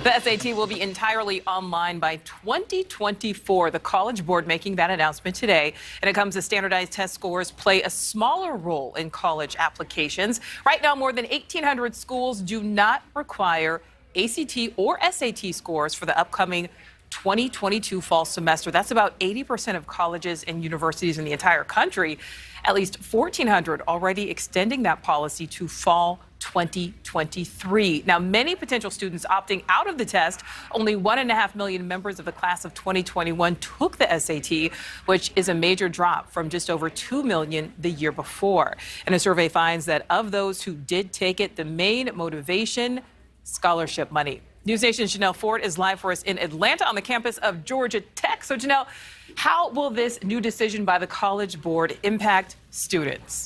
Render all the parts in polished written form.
The SAT will be entirely online by 2024. The College Board making that announcement today. And it comes as standardized test scores play a smaller role in college applications. Right now, more than 1,800 schools do not require ACT or SAT scores for the upcoming 2022 fall semester. That's about 80% of colleges and universities in the entire country. At least 1,400 already extending that policy to fall 2023. Now, many potential students opting out of the test. Only 1.5 million members of the class of 2021 took the SAT, which is a major drop from just over 2 million the year before. And a survey finds that of those who did take it, the main motivation, scholarship money. News Nation's Janelle Ford is live for us in Atlanta on the campus of Georgia Tech. So, Janelle, how will this new decision by the College Board impact students?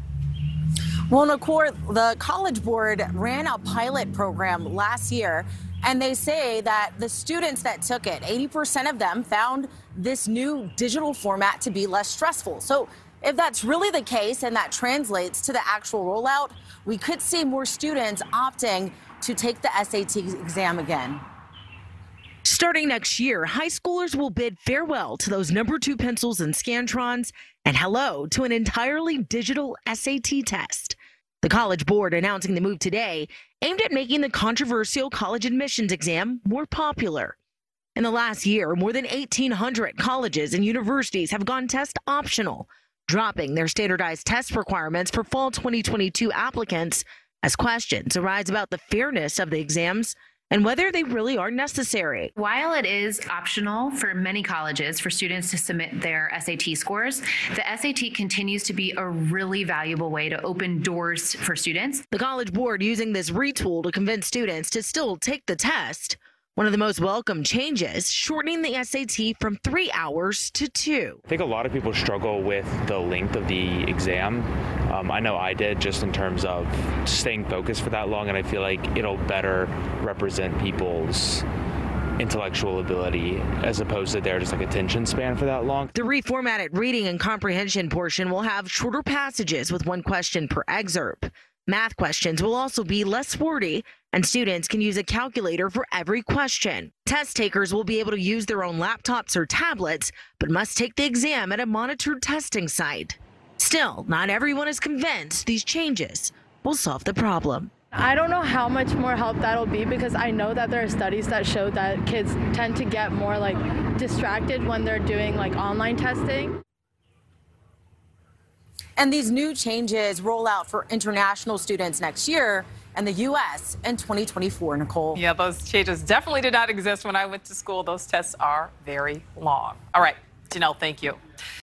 Well, Nicole, the College Board ran a pilot program last year, and they say that the students that took it, 80% of them found this new digital format to be less stressful. So if that's really the case and that translates to the actual rollout, we could see more students opting to take the SAT exam again. Starting next year, high schoolers will bid farewell to those number 2 pencils and Scantrons and hello to an entirely digital SAT test. The College Board announcing the move today aimed at making the controversial college admissions exam more popular. In the last year, more than 1,800 colleges and universities have gone test optional, dropping their standardized test requirements for fall 2022 applicants as questions arise about the fairness of the exams and whether they really are necessary. While it is optional for many colleges for students to submit their SAT scores, the SAT continues to be a really valuable way to open doors for students. The College Board using this retool to convince students to still take the test. One of the most welcome changes, shortening the SAT from 3 hours to 2. I think a lot of people struggle with the length of the exam. I know I did, just in terms of staying focused for that long, and I feel like it'll better represent people's intellectual ability as opposed to their just like attention span for that long. The reformatted reading and comprehension portion will have shorter passages with 1 question per excerpt. Math questions will also be less wordy, and students can use a calculator for every question. Test takers will be able to use their own laptops or tablets, but must take the exam at a monitored testing site. Still, not everyone is convinced these changes will solve the problem. I don't know how much more help that'll be, because I know that there are studies that show that kids tend to get more distracted when they're doing online testing. And these new changes roll out for international students next year and the U.S. in 2024, Nicole. Yeah, those changes definitely did not exist when I went to school. Those tests are very long. All right, Janelle, thank you.